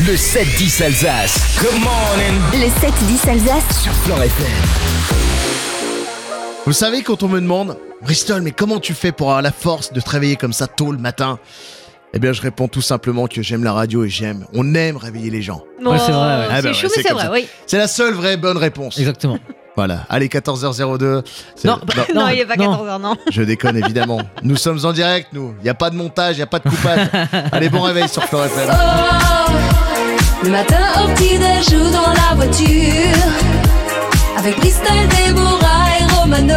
Le 7-10 Alsace. Good morning. Le 7-10 Alsace Sur Fleure FM. Vous savez, quand on me demande « Bristol, mais comment tu fais pour avoir la force de te réveiller comme ça tôt le matin ?» Eh bien, je réponds tout simplement que j'aime la radio et on aime réveiller les gens. Ouais, c'est vrai. Ouais. Ah bah C'est ouais, chou, c'est mais c'est comme vrai, ça. oui. C'est la seule vraie bonne réponse. Exactement. Voilà. Allez, 14h02. Non, Non, il n'est pas 14h, non. je déconne évidemment. Nous sommes en direct, nous. Il n'y a pas de montage, il n'y a pas de coupage. Allez, bon réveil sur Fleure FM. Le matin au petit-déj ou dans la voiture, avec Bristol, Déborah et Romano.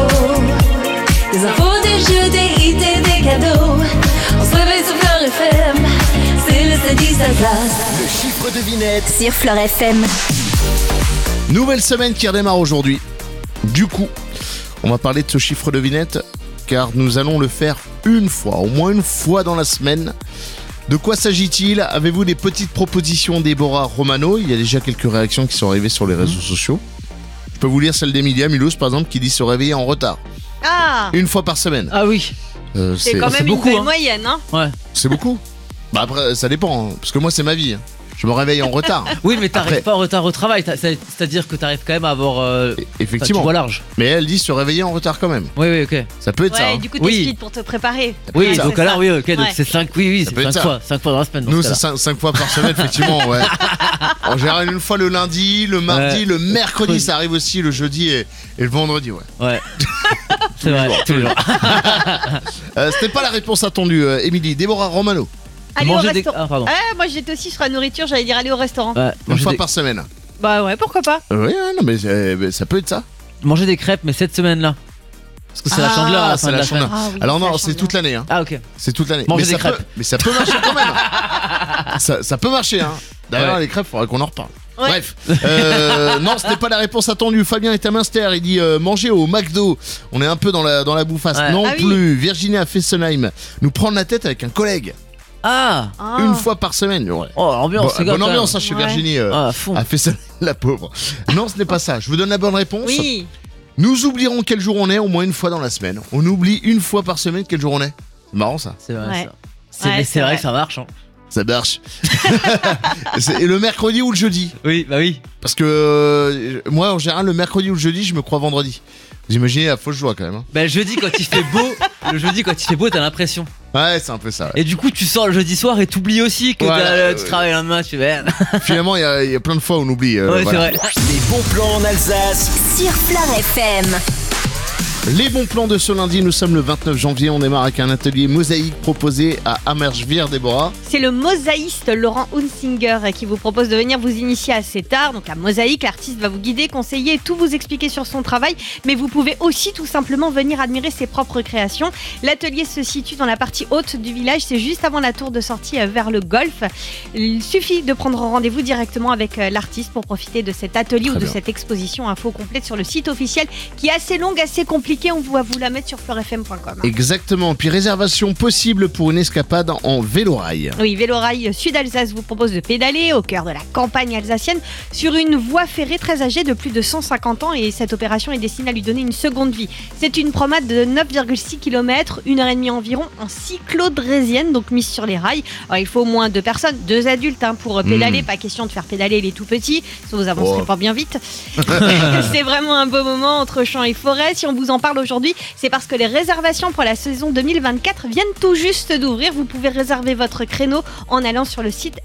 Des infos, des jeux, des hits et des cadeaux. On se réveille sur Fleure FM, c'est le 7-10 Alsace. Le chiffre devinette. sur Fleure FM. Nouvelle semaine qui redémarre aujourd'hui. Du coup, on va parler de ce chiffre devinette car nous allons le faire une fois, au moins une fois dans la semaine. De quoi s'agit-il ? Avez-vous des petites propositions, Déborah, Romano ? Il y a déjà quelques réactions qui sont arrivées sur les réseaux sociaux. Je peux vous lire celle d'Emilia Milos, par exemple, qui dit se réveiller en retard. Ah, Une fois par semaine. ah oui. C'est quand même beaucoup, une belle hein. moyenne, hein. Ouais. C'est beaucoup. Bah après, ça dépend, hein, parce que moi, c'est ma vie. Hein. Je me réveille en retard. Oui, mais t'arrives Après- pas en retard au travail. C'est-à-dire que t'arrives quand même à avoir. Effectivement. Tu vois large. Mais elle dit se réveiller en retard quand même. Oui, oui, ok. Ça peut être ça. Ouais, hein. du coup, Oui. t'es speed pour te préparer. Oui, Ouais, donc c'est alors, ça. oui, ok. Donc Ouais. c'est 5, oui, Ça c'est peut être 5 ça. fois. 5 fois dans la semaine. dans Nous, ce c'est cas-là. 5 fois par semaine, effectivement, ouais. En général, une fois le lundi, le mardi, Ouais. le mercredi, ça arrive aussi, le jeudi et le vendredi, ouais. Ouais. C'est vrai, tous les jours. C'était pas la réponse attendue, Émilie. Déborah, Romano, Aller au Manger des. restaurant. Ah, pardon. Ah, moi j'étais aussi sur la nourriture, j'allais dire aller au restaurant. Ouais, une manger fois des- par semaine. Bah ouais, pourquoi pas. Oui, non, mais ça peut être ça. Manger des crêpes, mais cette semaine-là. Parce que c'est la chandeleur à la c'est fin de la la chandeleur. semaine. Ah oui, Alors c'est non, la c'est chandeleur. toute l'année, hein. Ah, ok. C'est toute l'année. Manger Mais des ça peut- crêpes. Mais ça peut marcher quand même. ça peut marcher, hein. D'ailleurs, Ouais. les crêpes, faudrait qu'on en reparle. Ouais. Bref, non, c'était pas la réponse attendue. Fabien est à Münster, il dit manger au McDo. On est un peu dans la bouffasse. Ouais. Non Ah oui. plus. Virginie à Fessenheim, nous prendre la tête avec un collègue Ah. Ah. une fois par semaine. Ouais. Oh, l'ambiance, c'est Bonne ambiance hein, chez Ouais. Virginie Ah, à fond. à Fessenheim, la pauvre. Non, ce n'est pas ça. Je vous donne la bonne réponse. Oui. Nous oublierons quel jour on est au moins une fois dans la semaine. On oublie une fois par semaine quel jour on est. C'est marrant ça. C'est vrai, Ouais. ça. C'est Ouais, mais c'est c'est vrai vrai. que ça marche. Hein. Ça marche. Et le mercredi ou le jeudi. Oui, bah oui. Parce que moi, en général, le mercredi ou le jeudi, je me crois vendredi. Vous imaginez la fausse joie quand même. Hein. Bah, le jeudi, quand il fait beau, t'as l'impression. Ouais, c'est un peu ça. Ouais. Et du coup, tu sors le jeudi soir et t'oublies aussi que Voilà, tu travailles le lendemain. Tu fais. Finalement, il y a plein de fois où on oublie. Ouais, voilà. c'est vrai. Les bons plans en Alsace. Sur Fleure FM. Les bons plans de ce lundi, nous sommes le 29 janvier. On démarre avec un atelier mosaïque proposé à Amersvire, Déborah. C'est le mosaïste Laurent Hunsinger qui vous propose de venir vous initier à cet art. Donc à Mosaïque, l'artiste va vous guider, conseiller et tout vous expliquer sur son travail. Mais vous pouvez aussi tout simplement venir admirer ses propres créations. L'atelier se situe dans la partie haute du village. C'est juste avant la tour de sortie vers le golf. Il suffit de prendre rendez-vous directement avec l'artiste pour profiter de cet atelier Très ou de bien. cette exposition. Info complète sur le site officiel qui est assez longue, assez compliqué. On va vous la mettre sur fleurefm.com. Exactement. Puis réservation possible pour une escapade en vélorail. Oui, Vélorail Sud-Alsace vous propose de pédaler au cœur de la campagne alsacienne sur une voie ferrée très âgée de plus de 150 ans et cette opération est destinée à lui donner une seconde vie. C'est une promenade de 9,6 km, 1h30 environ en cyclo-drésienne, donc mise sur les rails. Alors, il faut au moins 2 personnes, 2 adultes pour pédaler, pas question de faire pédaler les tout petits, sinon vous avancerez Oh. pas bien vite. C'est vraiment un beau moment entre champs et forêts. Si on vous en parle aujourd'hui, c'est parce que les réservations pour la saison 2024 viennent tout juste d'ouvrir. Vous pouvez réserver votre créneau en allant sur le site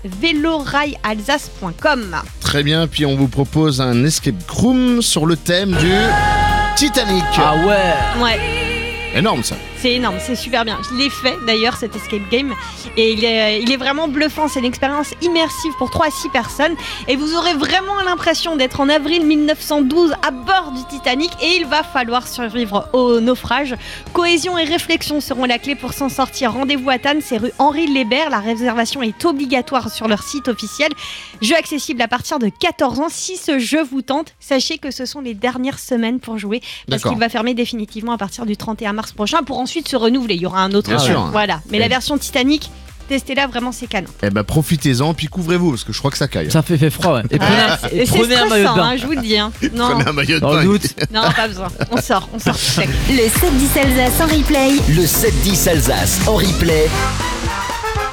velorailalsace.com. Très bien. Puis on vous propose un escape room sur le thème du Titanic. Ah ouais. Ouais, Énorme ça. c'est énorme, c'est super bien. Je l'ai fait d'ailleurs cet escape game et il est vraiment bluffant. C'est une expérience immersive pour 3 à 6 personnes et vous aurez vraiment l'impression d'être en avril 1912 à bord du Titanic et il va falloir survivre au naufrage. Cohésion et réflexion seront la clé pour s'en sortir. Rendez-vous à Tannes, c'est rue Henri Lébert. La réservation est obligatoire sur leur site officiel. Jeu accessible à partir de 14 ans. Si ce jeu vous tente, sachez que ce sont les dernières semaines pour jouer parce D'accord. qu'il va fermer définitivement à partir du 31 mars prochain pour ensuite se renouveler. Il y aura un autre Bien jeu. sûr. Voilà. Mais Et- la version Titanic, testez-la, vraiment c'est canon. Eh ben profitez-en, puis couvrez-vous parce que je crois que ça caille. Ça fait froid, ouais. Et Ah, prenez, et c'est prenez un maillot de stressant, bain. hein, je vous le dis. Hein. Non, Prenez un maillot de Dans le bain. doute. non, pas besoin. On sort tout sec. Le 7-10 Alsace en replay. Le 7-10 Alsace en replay.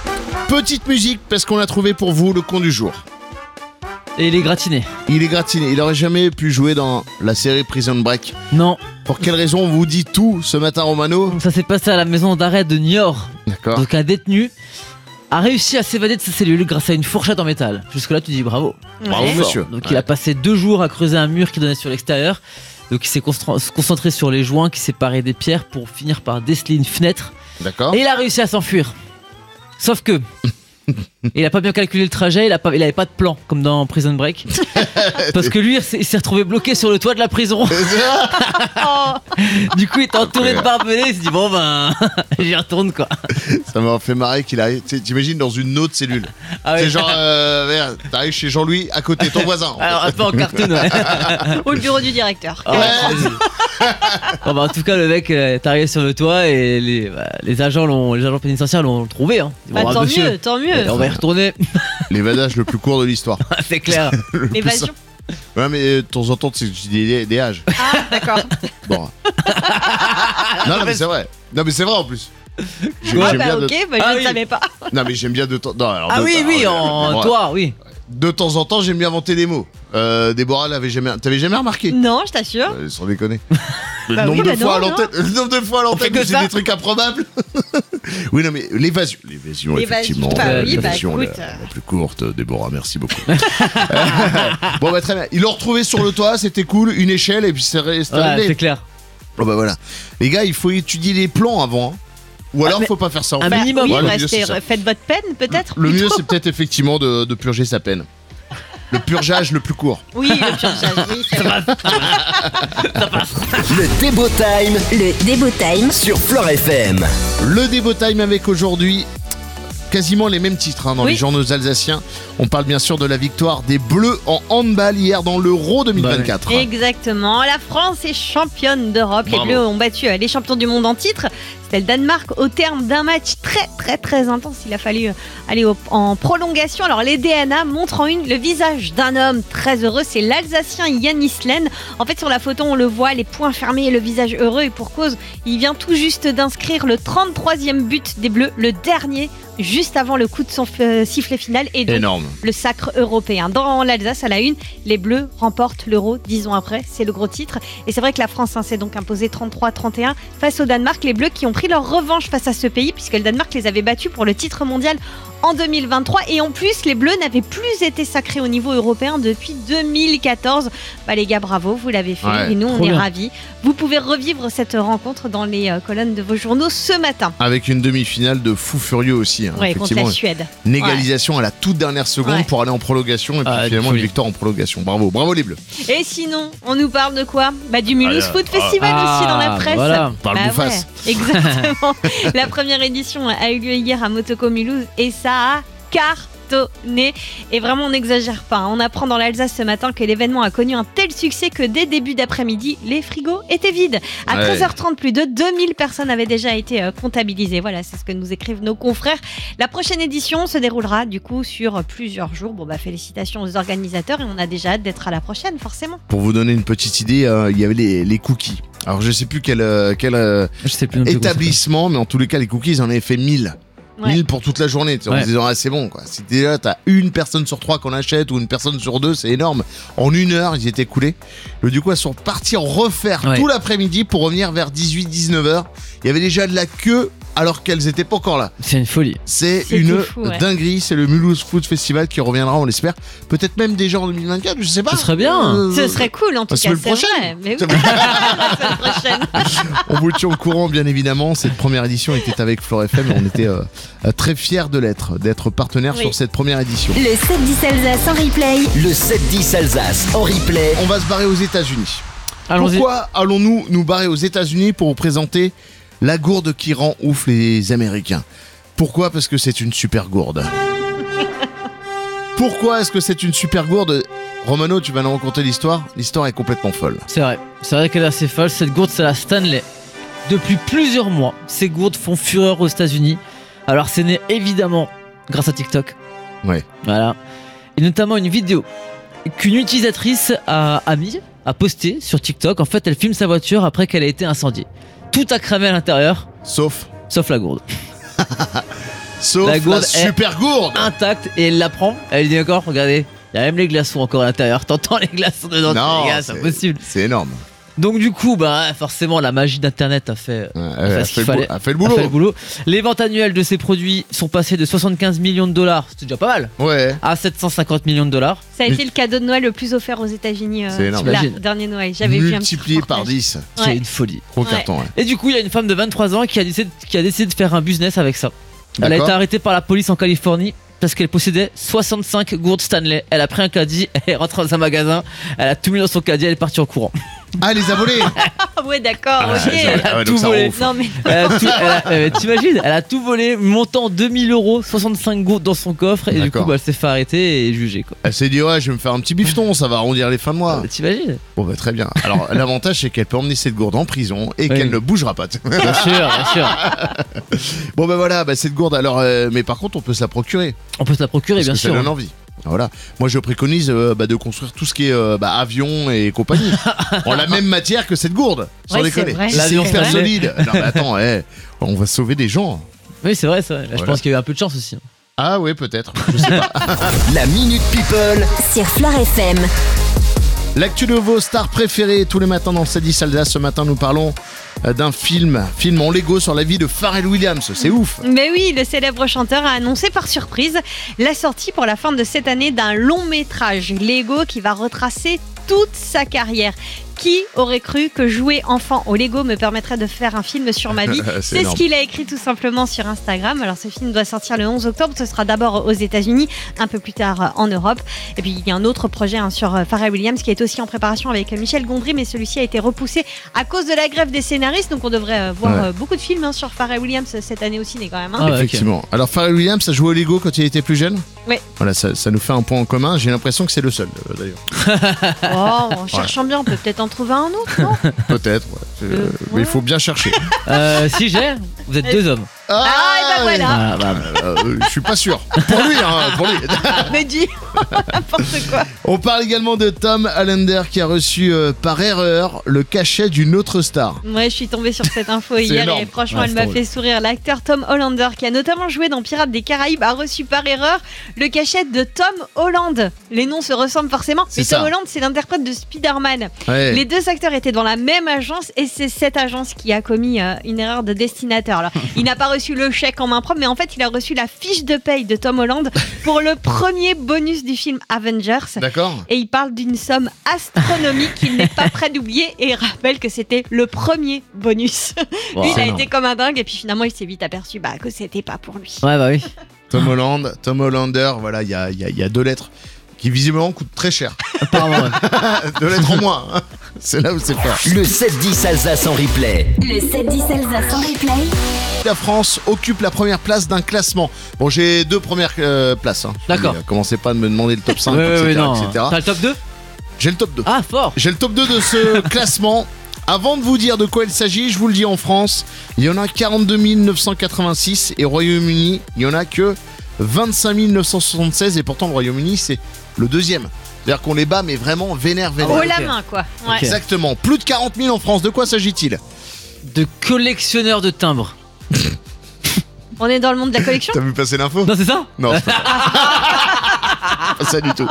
Petite musique parce qu'on a trouvé pour vous le con du jour. Et il est gratiné. Il est gratiné, il aurait jamais pu jouer dans la série Prison Break. Non, Pour quelle raison on vous dit tout ce matin, Romano? ça s'est passé à la maison d'arrêt de Niort. D'accord. Donc un détenu a réussi à s'évader de sa cellule grâce à une fourchette en métal. Jusque là tu dis bravo. Bravo, Ouais. monsieur. Donc il a passé 2 jours à creuser un mur qui donnait sur l'extérieur. Donc il s'est concentré sur les joints qui séparaient des pierres pour finir par déceler une fenêtre. D'accord. Et il a réussi à s'enfuir. Sauf que il a pas bien calculé le trajet, il avait pas de plan comme dans Prison Break. Parce que lui il s'est retrouvé bloqué sur le toit de la prison. Oh, Du coup il était entouré de barbelés, il s'est dit bon ben j'y retourne quoi. Ça m'a fait marrer qu'il arrive. T'imagines dans une autre cellule. Ah ouais. C'est genre, merde, t'arrives chez Jean-Louis à côté, ton voisin. Alors un peu en cartoon ouais. ou le bureau du directeur. Ah ouais. Bon, bah, en tout cas le mec est arrivé sur le toit et les agents pénitentiaires l'ont trouvé hein. Ils Bah, vont, tant monsieur, mieux, tant mieux. on va y retourner. L'évadage le plus court de l'histoire. C'est clair. L'évasion. Ouais, mais de temps en temps, c'est des âges. Ah, d'accord. Bon. Non, mais c'est vrai. Non, mais c'est vrai en plus. Ah, J'aime bah, bien ok, bah, Ah je ne oui. savais pas. Non, mais j'aime bien de temps. Non, alors, Ah de- oui oui alors, ouais. toi oui. De temps en temps, j'aime bien inventer des mots. Déborah t'avais jamais remarqué? Non, je t'assure. Sans déconner. Le Bah nombre oui, de bah fois à non, l'antenne, le nombre de fois à l'antenne fait que où j'ai ça. des trucs improbables. Oui, non, mais l'évasion, L'évasion, effectivement. bah oui, bah L'évasion écoute. la plus courte, Déborah, merci beaucoup. Bon, bah très bien. Ils l'ont retrouvé sur le toit, c'était cool, une échelle, et puis c'est Ouais, réglé. c'est clair. Bon, bah voilà. Les gars, il faut étudier les plans avant. Hein. Ou alors, mais- faut pas faire ça en un fait. minimum. Oui, Ouais, le mieux, restez- c'est ça. faites votre peine, peut-être. Le mieux, plutôt. c'est peut-être effectivement de purger sa peine. Le purgeage le plus court. Oui, le purgeage, oui, c'est vrai. Le Débo Time Le Débo Time sur Flirt FM. Le Débo Time avec aujourd'hui quasiment les mêmes titres hein, dans Oui. les journaux alsaciens. On parle bien sûr de la victoire des Bleus en handball hier dans l'Euro 2024. Exactement. La France est championne d'Europe. Bravo. Les Bleus ont battu les champions du monde en titre. C'était le Danemark au terme d'un match très intense. Il a fallu aller en prolongation. Alors les DNA montrent en une le visage d'un homme très heureux. C'est l'Alsacien Yannis Lehn. En fait sur la photo on le voit, les poings fermés et le visage heureux. Et pour cause, il vient tout juste d'inscrire le 33e but des Bleus, le dernier juste avant le coup de son sifflet final et donc Énorme. le sacre européen. Dans l'Alsace, à la une, les Bleus remportent l'Euro 10 ans après. C'est le gros titre. Et c'est vrai que la France s'est donc imposée 33-31 face au Danemark. Les Bleus qui ont pris leur revanche face à ce pays puisque le Danemark les avait battus pour le titre mondial en 2023. Et en plus, les Bleus n'avaient plus été sacrés au niveau européen depuis 2014. Bah les gars, bravo, vous l'avez fait. Ouais, et nous, on trop est bien. ravis. Vous pouvez revivre cette rencontre dans les colonnes de vos journaux ce matin. Avec une demi-finale de fou furieux aussi. Hein, Ouais, contre effectivement. la Suède. Une égalisation à la toute dernière seconde Ouais. pour aller en prolongation et puis Ah, finalement folie. une victoire en prolongation. Bravo, bravo les Bleus. Et sinon, on nous parle de quoi? Bah du Mulhouse Ah, Food Festival ah, aussi dans la presse. voilà. Parle Bah bouffasse. ouais, exactement. La première édition a eu lieu hier à Motoko Mulhouse et ça a cartonné. Et vraiment, on n'exagère pas. On apprend dans l'Alsace ce matin que l'événement a connu un tel succès que dès début d'après-midi, les frigos étaient vides. À Ouais. 13h30, plus de 2000 personnes avaient déjà été comptabilisées. Voilà, c'est ce que nous écrivent nos confrères. La prochaine édition se déroulera du coup sur plusieurs jours. Bon bah félicitations aux organisateurs et on a déjà hâte d'être à la prochaine forcément. Pour vous donner une petite idée, il y avait les cookies. Alors je sais plus quel Je sais plus non plus comment ça établissement, mais en tous les cas les cookies ils en avaient fait 1000. Ouais. 1000 pour toute la journée, tu sais, en Ouais. se disant ah, c'est bon quoi. Si déjà t'as une personne sur 3 qu'on achète ou une personne sur 2, c'est énorme. En 1 heure ils étaient coulés. Du coup ils sont partis en refaire Ouais. tout l'après-midi pour revenir vers 18-19h. Il y avait déjà de la queue alors qu'elles étaient pas encore là. C'est une folie. C'est C'était une fou, ouais. dinguerie, c'est le Mulhouse Food Festival qui reviendra, on l'espère. Peut-être même déjà en 2024, je sais pas. Ce serait bien. Ce serait cool en tout la cas, semaine c'est prochaine. vrai. Mais oui, la semaine prochaine. On vous tient au courant, bien évidemment. Cette première édition était avec Flirt FM et on était très fiers d'être partenaire Oui. sur cette première édition. Le 7-10 Alsace en replay. Le 7-10 Alsace en replay. On va se barrer aux États-Unis. Allons-y. Pourquoi allons-nous nous barrer aux États-Unis pour vous présenter la gourde qui rend ouf les Américains? Pourquoi? Parce que c'est une super gourde. Pourquoi est-ce que c'est une super gourde? Romano, tu vas nous raconter l'histoire. L'histoire est complètement folle. C'est vrai qu'elle est assez folle. Cette gourde, c'est la Stanley. Depuis plusieurs mois, ces gourdes font fureur aux États-Unis. Alors, c'est né évidemment grâce à TikTok. Ouais. Voilà. Et notamment une vidéo qu'une utilisatrice a postée sur TikTok. En fait, elle filme sa voiture après qu'elle a été incendiée. Tout a cramé à l'intérieur, Sauf sauf la gourde. Sauf La la, gourde est- super gourde. Intacte et elle la prend. Elle dit d'accord, regardez, il y a même les glaçons encore à l'intérieur. T'entends les glaçons dedans, Non, les gars, c'est impossible. C'est énorme. Donc du coup, bah forcément, la magie d'internet a fait. Elle ce qu'il fait fallait. a fait le a boulot. fait le boulot. Les ventes annuelles de ces produits sont passées de 75 millions de dollars, c'est déjà pas mal, Ouais. à 750 millions de dollars. Ça a été le cadeau de Noël le plus offert aux États-Unis. C'est énorme. Là, T'imagines. dernier Noël. J'avais vu un petit Multiplié par reportage. 10. C'est Ouais. une folie. Gros Ouais. carton, ouais. Et du coup, il y a une femme de 23 ans qui a décidé de faire un business avec ça. Elle a D'accord. été arrêtée par la police en Californie parce qu'elle possédait 65 gourdes Stanley. Elle a pris un caddie, elle est rentrée dans un magasin, elle a tout mis dans son caddie, elle est partie en courant. Ah, elle les a volés. Ah ouais, d'accord, Ah, ok. ah ouais, tout donc ça volé. rend ouf. Non mais T'imagines, elle a tout volé, montant 2000 €, 65 gourdes dans son coffre, et du D'accord. coup, bah, elle s'est fait arrêter et juger, quoi. Elle s'est dit, ouais, je vais me faire un petit bifton, ça va arrondir les fins de mois. T'imagines? Bon, bah, très bien. Alors, l'avantage, c'est qu'elle peut emmener cette gourde en prison et Oui. qu'elle ne bougera pas. Bien sûr, bien sûr. Bon, bah voilà, bah, cette gourde, alors, mais par contre, on peut se la procurer. On peut se la procurer, Parce bien que sûr. ça donne envie. Voilà. Moi, je préconise de construire tout ce qui est avion et compagnie. En la même matière que cette gourde. Sans Ouais, déconner. c'est vrai. C'est L'avion hyper Stanley. solide. Non, mais attends, on va sauver des gens. Oui, c'est vrai, c'est vrai. Là, je Voilà. pense qu'il y a eu un peu de chance aussi. Ah, ouais, peut-être. Je sais pas. La Minute People. Sur Flirt FM. L'actu de vos stars préférées tous les matins dans le 7-10 Alsace. Ce matin, nous parlons d'un film en Lego sur la vie de Pharrell Williams. C'est ouf. Mais oui, le célèbre chanteur a annoncé par surprise la sortie pour la fin de cette année d'un long métrage Lego qui va retracer toute sa carrière. Qui aurait cru que jouer enfant au Lego me permettrait de faire un film sur ma vie? C'est C'est ce énorme. qu'il a écrit tout simplement sur Instagram. Alors ce film doit sortir le 11 octobre. Ce sera d'abord aux États-Unis, un peu plus tard en Europe. Et puis il y a un autre projet sur Pharrell Williams qui est aussi en préparation avec Michel Gondry, mais celui-ci a été repoussé à cause de la grève des scénaristes. Donc on devrait voir Ouais. beaucoup de films sur Pharrell Williams cette année au ciné quand même. Ah ouais, ok. Effectivement. Alors, Pharrell Williams a joué au Lego quand il était plus jeune. Ouais. Voilà, ça nous fait un point en commun. J'ai l'impression que c'est le seul, d'ailleurs. Oh, en cherchant bien, on peut peut-être en trouver un autre, non? Peut-être, ouais. Mais il faut bien chercher. Si j'ai, vous êtes deux hommes. Ah, et ben voilà. Voilà, bah, Je suis pas sûr. Pour lui, hein, pour lui. Mais dis n'importe quoi. On parle également de Tom Hollander qui a reçu par erreur le cachet d'une autre star. Ouais, je suis tombée sur cette info hier énorme. et franchement, Ouais, elle c'est m'a drôle. fait sourire. L'acteur Tom Hollander, qui a notamment joué dans Pirates des Caraïbes, a reçu par erreur le cachet de Tom Holland. Les noms se ressemblent forcément, C'est mais Tom ça. Holland, c'est l'interprète de Spider-Man. Ouais. Les deux acteurs étaient dans la même agence et c'est cette agence qui a commis une erreur de destinateur. Alors, il n'a pas reçu le chèque en main propre, mais en fait, il a reçu la fiche de paye de Tom Holland pour le premier bonus du film Avengers. D'accord. Et il parle d'une somme astronomique qu'il n'est pas prêt d'oublier et il rappelle que c'était le premier bonus. Wow. Lui, il C'est a énorme. été comme un dingue et puis finalement, il s'est vite aperçu que c'était pas pour lui. Ouais, bah oui. Tom Hollander, voilà, il y a deux lettres qui visiblement coûtent très cher. Apparemment, ouais. Deux lettres en moins. hein. C'est là où c'est fort. Le 7-10 Alsace en replay. Le 7-10 Alsace en replay. La France occupe la première place d'un classement. Bon, j'ai deux premières places. Hein. D'accord. Commencez pas à me demander le top 5, Ouais, etc., ouais, non. etc. T'as le top 2? J'ai le top 2. Ah, fort. J'ai le top 2 de ce classement. Avant de vous dire de quoi il s'agit, je vous le dis, en France, il y en a 42 986 et au Royaume-Uni, il y en a que 25 976 et pourtant le Royaume-Uni, c'est le deuxième. C'est-à-dire qu'on les bat, mais vraiment vénère. Oh ok. la main, quoi. Ouais. Ok. Exactement. Plus de 40 000 en France. De quoi s'agit-il? De collectionneur de timbres. On est dans le monde de la collection. T'as vu passer l'info? Non, c'est ça? Non, c'est pas ça du tout.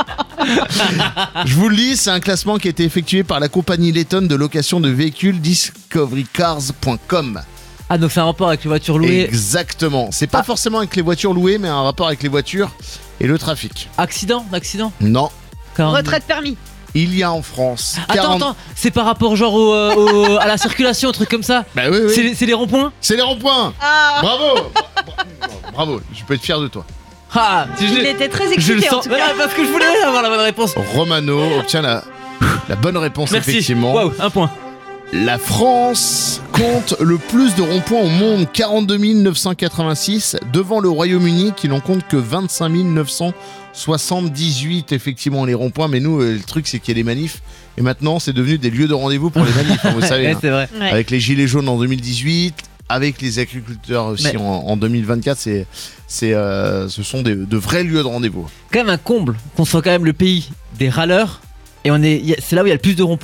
Je vous le lis, c'est un classement qui a été effectué par la compagnie lettonne de location de véhicules discoverycars.com. Ah, donc c'est un rapport avec les voitures louées. Exactement. C'est pas forcément avec les voitures louées, mais un rapport avec les voitures et le trafic. Accident? Non. Retraite permis. Il y a en France Attends, c'est par rapport genre à la circulation, un truc comme ça. Bah oui, oui. C'est les ronds-points? C'est les ronds-points. Ah, Bravo. Bravo. Je peux être fier de toi. Ah, si il était très je le excité en sens. tout cas. Voilà, parce que je voulais avoir la bonne réponse. Romano obtient la bonne réponse, Merci. effectivement. Waouh, un point. La France compte le plus de ronds-points au monde, 42 986, devant le Royaume-Uni qui n'en compte que 25 978, effectivement, les ronds-points. Mais nous, le truc, c'est qu'il y a des manifs. Et maintenant, c'est devenu des lieux de rendez-vous pour les manifs, hein, vous savez. Ouais, hein. c'est vrai. Ouais. Avec les gilets jaunes en 2018, avec les agriculteurs aussi Mais- en 2024, ce sont de vrais lieux de rendez-vous. Quand même un comble qu'on soit quand même le pays des râleurs et c'est là où il y a le plus de ronds-points.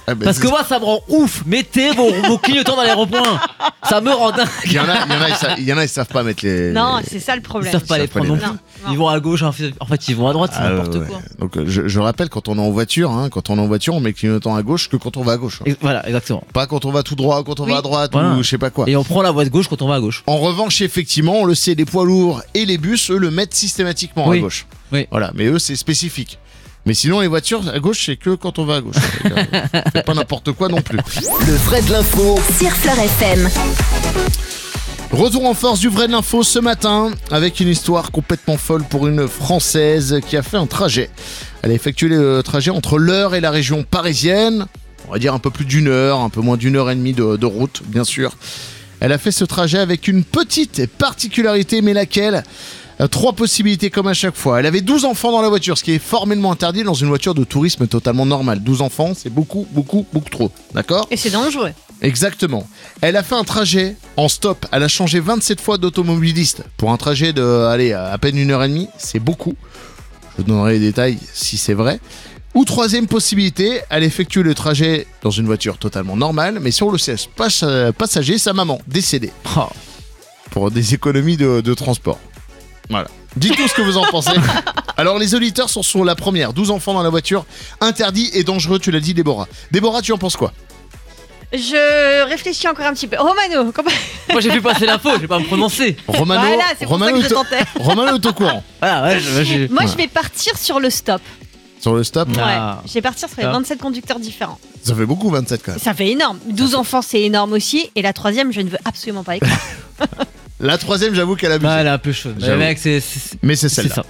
Ah, bah, Parce que moi, ça me rend ouf. Mettez vos clignotants dans les ronds-points. Ça me rend dingue. il y en a, ils savent pas mettre les. Non, c'est ça le Ils problème. savent pas les savent pas prendre les non plus. mettre. Non. Ils vont à gauche, en fait, ils vont à droite, c'est Ah, n'importe ouais. quoi. Donc je rappelle quand on est en voiture, on met le clignotant à gauche que quand on va à gauche. Et voilà, exactement. Pas quand on va tout droit, quand on Oui. va à droite Voilà. ou je sais pas quoi. Et on prend la voie de gauche quand on va à gauche. En revanche, effectivement, on le sait, les poids lourds et les bus, eux, le mettent systématiquement à Oui. gauche. Oui. Voilà, mais eux, c'est spécifique. Mais sinon, les voitures à gauche, c'est que quand on va à gauche. Faites pas n'importe quoi non plus. Le vrai de l'info sur Fleur FM. Retour en force du vrai de l'info ce matin avec une histoire complètement folle pour une Française qui a fait un trajet. Elle a effectué le trajet entre l'Eure et la région parisienne. On va dire un peu plus d'une heure, un peu moins d'une heure et demie de route, bien sûr. Elle a fait ce trajet avec une petite particularité, mais laquelle ? 3 possibilités comme à chaque fois. Elle avait 12 enfants dans la voiture, ce qui est formellement interdit dans une voiture de tourisme totalement normale. 12 enfants, c'est beaucoup trop. D'accord ? Et c'est dangereux. Exactement. Elle a fait un trajet en stop. Elle a changé 27 fois d'automobiliste. Pour un trajet de, à peine 1h30, c'est beaucoup. Je vous donnerai les détails si c'est vrai. Ou troisième possibilité, elle effectue le trajet dans une voiture totalement normale, mais sur le siège passager, sa maman, décédée. Oh. Pour des économies de transport. Voilà. Dites-nous ce que vous en pensez. Alors les auditeurs sont sur la première. 12 enfants dans la voiture, interdit et dangereux, tu l'as dit Déborah. Déborah, tu en penses quoi ? Je réfléchis encore un petit peu. Romano, comment... Moi, j'ai vu passer l'info, je vais pas me prononcer. Romano, Voilà, c'est pour ça que je tentais. Romano est au courant. Voilà, ouais, Moi, je vais partir sur le stop. Sur le stop, Ah. Ouais, je vais partir sur les Ah. 27 conducteurs différents. ça fait beaucoup 27 quand même. Ça fait énorme. 12 enfants, c'est énorme aussi. Et la troisième, je ne veux absolument pas y croire. La troisième, j'avoue qu'elle a abusé. Bah, elle est un peu chaude. Mais J'avoue. mec, c'est Mais c'est c'est celle-là. ça.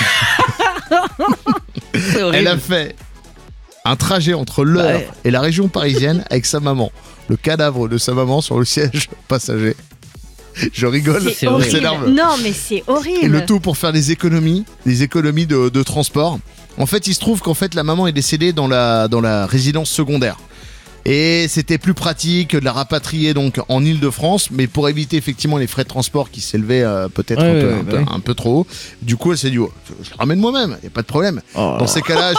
C'est horrible. Elle a fait un trajet entre l'Eure Ouais. et la région parisienne avec sa maman. Le cadavre de sa maman sur le siège passager. Je rigole, C'est C'est horrible. c'est horrible. nerveux. Non, mais c'est horrible. Et le tout pour faire des économies de transport. En fait, il se trouve qu'en fait la maman est décédée dans la résidence secondaire. Et c'était plus pratique de la rapatrier donc en Île-de-France, mais pour éviter effectivement les frais de transport qui s'élevaient peut-être Ouais, un peu trop haut. Du coup, elle s'est dit, oh, je le ramène moi-même, y a pas de problème. Oh. Dans ces cas-là,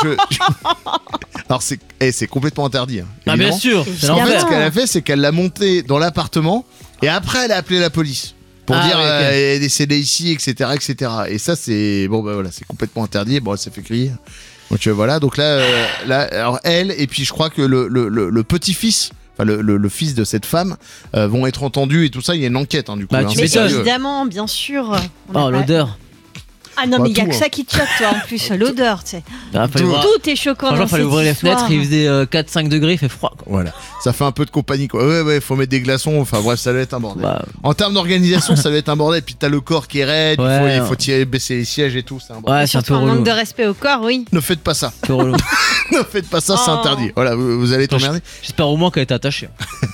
alors c'est complètement interdit. Hein, Ah, bien évidemment. sûr, c'est En fait, l'enfer. ce qu'elle a fait, c'est qu'elle l'a monté dans l'appartement et après, elle a appelé la police pour Ah, dire ouais, ok. elle est décédée ici, etc., etc. Et ça, c'est bon, bah voilà, c'est complètement interdit. Bon, elle s'est fait crier. Donc voilà. Donc là, alors elle et puis je crois que le petit-fils, enfin le fils de cette femme, vont être entendus et tout ça. Il y a une enquête, hein, du coup. Bah, hein, tu c'est Mais m'étonnes. sérieux. évidemment, bien sûr. On a Oh, pas- l'odeur. Ah non, Bah, mais il y a tout, que hein. ça qui te choque, toi, en plus. L'odeur, tu sais. Ah, fallait voir. Tout est choquant. Franchement, dans fallait cette ouvrir les histoire. fenêtres, il faisait 4-5 degrés, il fait froid. Quoi. Voilà, ça fait un peu de compagnie, quoi. Ouais, faut mettre des glaçons. Enfin bref, ça doit être un bordel. Bah, En termes d'organisation, ça doit être un bordel. Puis t'as le corps qui est raide, Ouais, il faut tirer, baisser les sièges et tout. C'est un bordel. ouais, c'est un peu Surtout un relou. manque de respect au corps, oui. Ne faites pas ça. Un peu relou. Ne faites pas ça, c'est Oh. interdit. Voilà, vous allez t'emmerder. J'espère au moins qu'elle était attachée.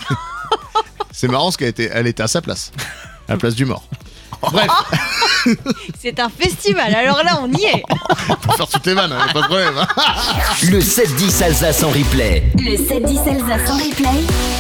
C'est marrant parce elle était à sa place, à la place du mort. Bref, C'est un festival, alors là, on y est. on peut faire toutes les vannes, hein, pas de problème. Hein. Le 7-10 Alsace en replay. Le 7-10 Alsace en replay.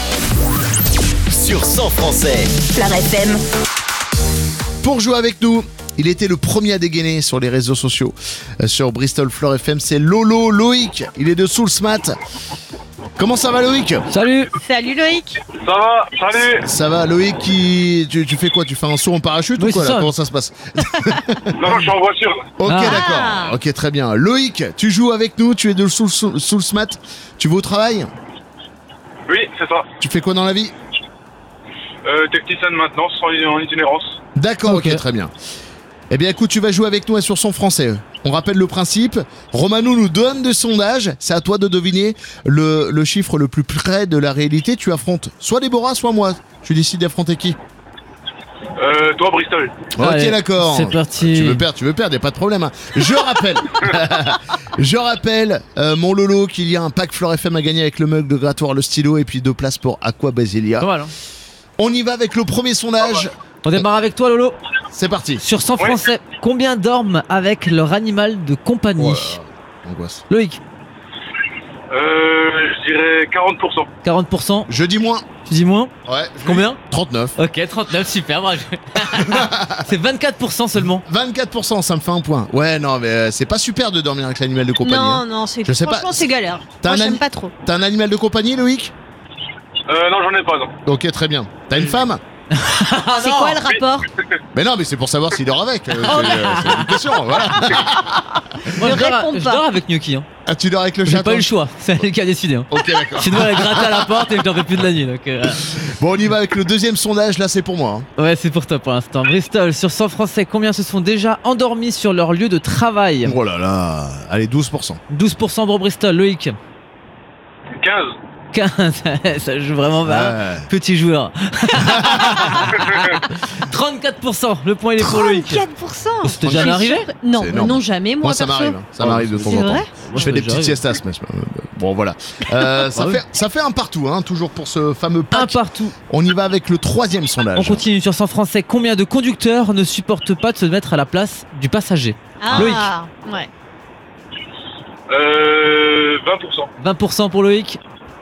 Sur 100 Français. Fleur FM. Pour jouer avec nous, il était le premier à dégainer sur les réseaux sociaux. Sur Bristol Fleur FM, c'est Loïc. Il est de Soulsmat. Comment ça va Loïc ? Salut. Salut Loïc. Ça va, salut. Ça va Loïc, tu fais quoi ? Tu fais un saut en parachute Oui, ou quoi c'est là ? ça. Comment ça se passe ? Non, je suis en voiture. Ok, Ah. d'accord. Ok, très bien. Loïc, tu joues avec nous, tu es de Soulsmat. Tu vas au travail ? Oui, c'est ça. Tu fais quoi dans la vie ? Technicien de maintenance en itinérance. D'accord, Ok. ok, très bien. Eh bien écoute, tu vas jouer avec nous sur son français. On rappelle le principe. Romano nous donne des sondages. C'est à toi de deviner le chiffre le plus près de la réalité. Tu affrontes soit Déborah, soit moi. Tu décides d'affronter qui ? Toi, Bristol. Ok, Allez, d'accord. c'est parti. Tu veux perdre, y a pas de problème. Hein. Je rappelle, mon Lolo, qu'il y a un pack Fleur FM à gagner avec le mug de grattoir, le stylo et puis 2 places pour Aqua Basilia. Pas mal, hein. On y va avec le premier sondage. On démarre avec toi, Lolo. C'est parti. Sur 100 Ouais. Français, combien dorment avec leur animal de compagnie Oh, angoisse. Loïc. je dirais 40%. 40%. Je dis moins. Tu dis moins? Ouais. Combien? 39. Ok, 39, super, bravo. C'est 24% seulement. 24%, ça me fait un point. Ouais, non, mais c'est pas super de dormir avec l'animal de compagnie. Non, hein. non, c'est Je sais pas, franchement c'est galère. t'as Moi un j'aime ami- pas trop. T'as un animal de compagnie, Loïc? Non, j'en ai pas, non. Ok, très bien. T'as une femme? Ah C'est quoi le rapport? Mais non, mais c'est pour savoir s'il dort avec. C'est une question, voilà. Moi, Ne réponds je pas. dors avec Gnocchi. Hein. Ah, tu dors avec le J'ai chat? pas eu toi le choix, c'est elle qui a décidé. Hein. Ok, d'accord. Sinon, elle a gratté à la porte et je dormais plus de la nuit. Donc, Bon, on y va avec le deuxième sondage. Là, c'est pour moi. hein. ouais, c'est pour toi pour l'instant. Bristol, sur 100 Français, combien se sont déjà endormis sur leur lieu de travail? Oh là là. Allez, 12%. 12% pour Bristol. Loïc? 15. 15, ça joue vraiment pas. Ouais. Petit joueur. 34%, le point il est pour Loïc. 34%. C'était jamais arrivé? Non, C'est énorme. non jamais. Moi, Moi, ça perso. m'arrive. Ça m'arrive de temps C'est en temps. vrai? Je fais des petites j'arrive. siestas, mais bon, voilà. Ça fait un partout, hein, toujours pour ce fameux Un pack. partout. On y va avec le troisième sondage. On continue sur 100 Français. Combien de conducteurs ne supportent pas de se mettre à la place du passager? Ah, Loïc. ouais. 20%. 20% pour Loïc.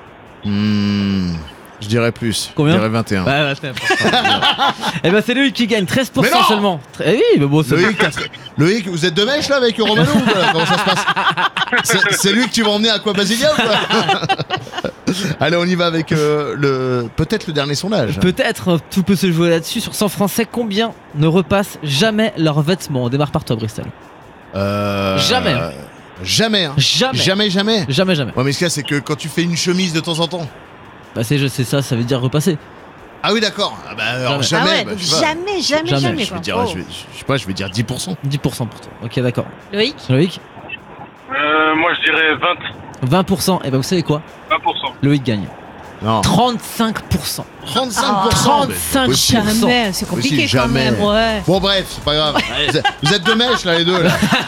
Je dirais plus. Combien? Je dirais 21. Ouais, c'est Et ben c'est Loïc qui gagne 13% Mais non seulement. Eh oui, mais bon, c'est Loïc, vous êtes de mèche là avec Romano ou quoi? Comment ça se passe? C'est lui que tu vas emmener à quoi, Basilia ou quoi? Allez, on y va avec peut-être le dernier sondage. peut-être tout peut se jouer là-dessus. Sur 100 Français, combien ne repassent jamais leurs vêtements? On démarre par toi, Bristol. Jamais. Jamais, hein. Jamais. Jamais. Jamais. Ouais, mais ce qu'il y a, c'est que quand tu fais une chemise de temps en temps. Bah c'est ça, ça veut dire repasser. Ah oui, d'accord. Ah bah, alors, Jamais. jamais. Ah ouais, bah, donc je sais pas. jamais. Je vais quoi. dire, Oh. je sais pas, je vais dire 10%. 10% pour toi. Ok, d'accord. Loïc. Loïc? Moi, je dirais 20%. Et bah vous savez quoi? 20%. Loïc gagne. Non. 35%. 35%. mais c'est possible. Jamais, c'est compliqué Possible, quand jamais. même. Ouais. Bon, bref, c'est pas grave. Vous êtes de mèche là, les deux là.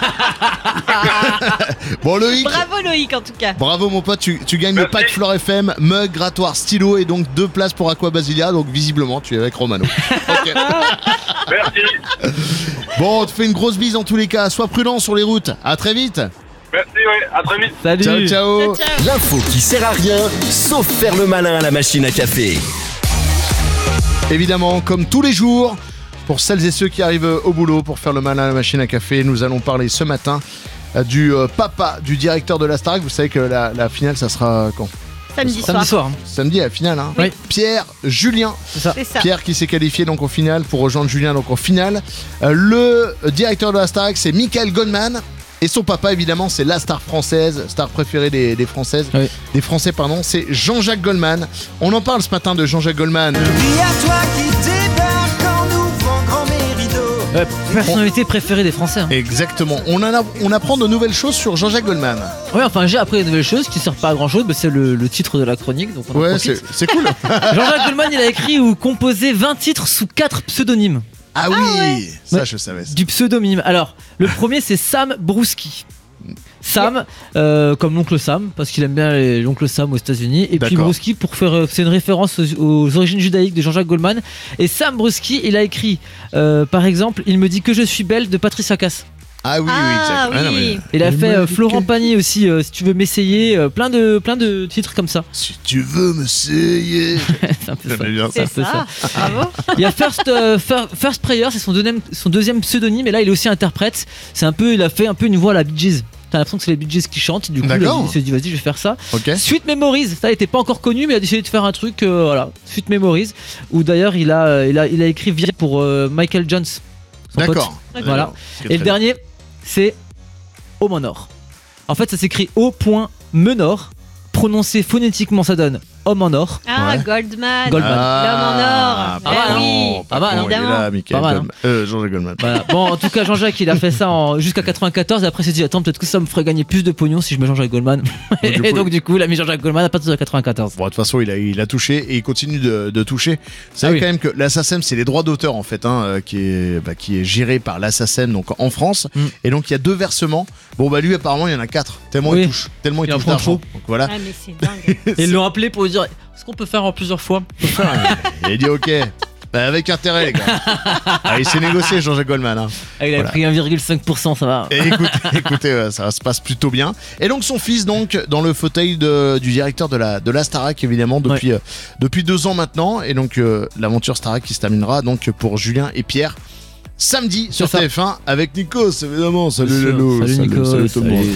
Bon, Loïc. Bravo Loïc en tout cas. Bravo mon pote, tu gagnes le Merci. pack Flore FM, mug, grattoir, stylo et donc 2 places pour Aqua Basilia, donc visiblement tu es avec Romano. Ok. Merci. Bon, on te fait une grosse bise en tous les cas, sois prudent sur les routes, à très vite. Merci, ouais. À très vite. Salut. Ciao ciao. Ciao. L'info qui sert à rien, sauf faire le malin à la machine à café. Évidemment, comme tous les jours, pour celles et ceux qui arrivent au boulot pour faire le malin à la machine à café, nous allons parler ce matin du papa du directeur de la Starac. Vous savez que la finale, ça sera quand? Samedi soir. Samedi soir. Hein. Samedi à la finale, hein. Oui. Pierre Julien. C'est ça. C'est ça. Pierre qui s'est qualifié donc au final pour rejoindre Julien donc en finale. Le directeur de la Starac, c'est Michael Goldman. Et son papa, évidemment, c'est la star française, star préférée des Françaises, Oui. des Français, pardon, c'est Jean-Jacques Goldman. On en parle ce matin de Jean-Jacques Goldman. Personnalité préférée des Français. Hein. Exactement. On apprend de nouvelles choses sur Jean-Jacques Goldman. Ouais, enfin j'ai appris des nouvelles choses qui servent pas à grand chose, mais c'est le titre de la chronique, donc on en Ouais, profite. c'est cool. Jean-Jacques Goldman, il a écrit ou composé 20 titres sous 4 pseudonymes. Ah oui, ça Ouais. je savais. Du pseudonyme. Alors, le premier c'est Sam Brousky. Sam, comme l'oncle Sam, parce qu'il aime bien l'oncle Sam aux États-Unis. Et puis D'accord. Brousky pour faire, c'est une référence aux origines judaïques de Jean-Jacques Goldman. Et Sam Brousky, il a écrit, par exemple, Il me dit que je suis belle de Patricia Cass. Ah oui, Ah exact. oui. non, mais- Il a Il fait me dit Florent que- Pagny aussi, Si tu veux m'essayer, plein de titres comme ça. Si tu veux me sayer. C'est un peu ça. J'aimais bien ça. C'est un peu ça. Bravo. Il y a First Prayer, c'est son deuxième pseudonyme, et là il est aussi interprète. Il a fait un peu une voix à la Bee Gees. T'as l'impression que c'est les Bee Gees qui chantent, du coup D'accord. il s'est dit vas-y je vais faire ça. Ok. Sweet Memories, ça n'était pas encore connu, mais il a décidé de faire un truc, voilà, Sweet Memories, où d'ailleurs il a écrit Viens pour Michael Jones. son D'accord. pote. Voilà. Très, Et le très dernier, c'est Homenor. En fait, ça s'écrit O.menor. Prononcé phonétiquement, ça donne homme en or. Ah, Ouais. Goldman. Goldman. L'homme en or. pas Eh con, oui. pas Ah bah, con, non. il est là, Michael Pas mal, Goldman. Jean-Jacques Goldman. Voilà. Bon, en tout cas, Jean-Jacques, il a fait ça jusqu'à 94. Et après, il s'est dit attends, peut-être que ça me ferait gagner plus de pognon si je mets Jean-Jacques Goldman. du Et coup, donc, du coup, il a mis Jean-Jacques Goldman à partir de 94. Bon, de toute façon, il a touché et il continue de toucher. Vous savez Ah oui. quand même que l'Assassin, c'est les droits d'auteur en fait, hein, qui est géré par l'Assassin donc en France. Mm. Et donc il y a 2 versements. Bon bah lui apparemment il y en a 4. Tellement Oui. il touche, tellement il Il en touche prend d'argent. trop. Donc voilà. Ah, mais c'est dingue. Et ils l'ont appelé pour lui dire est-ce qu'on peut faire en plusieurs fois? Il a dit ok. Bah, avec intérêt, les gars. Ah, il s'est négocié, Jean-Jacques Goldman. Hein. Ah, il a Voilà. pris 1,5%, ça va. Et écoutez, ça se passe plutôt bien. Et donc son fils, donc, dans le fauteuil du directeur de la Starac, évidemment, depuis 2 ans maintenant. Et donc l'aventure Starac qui se terminera donc pour Julien et Pierre samedi sur C'est ça. TF1 avec Nikos, évidemment. Salut Bien sûr. Lalo, Salut Nico, salut tout le monde.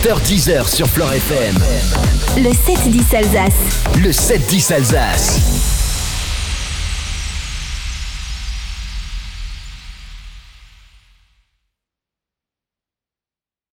7h-10h sur Fleure FM. Le 7-10 Alsace. Le 7-10 Alsace.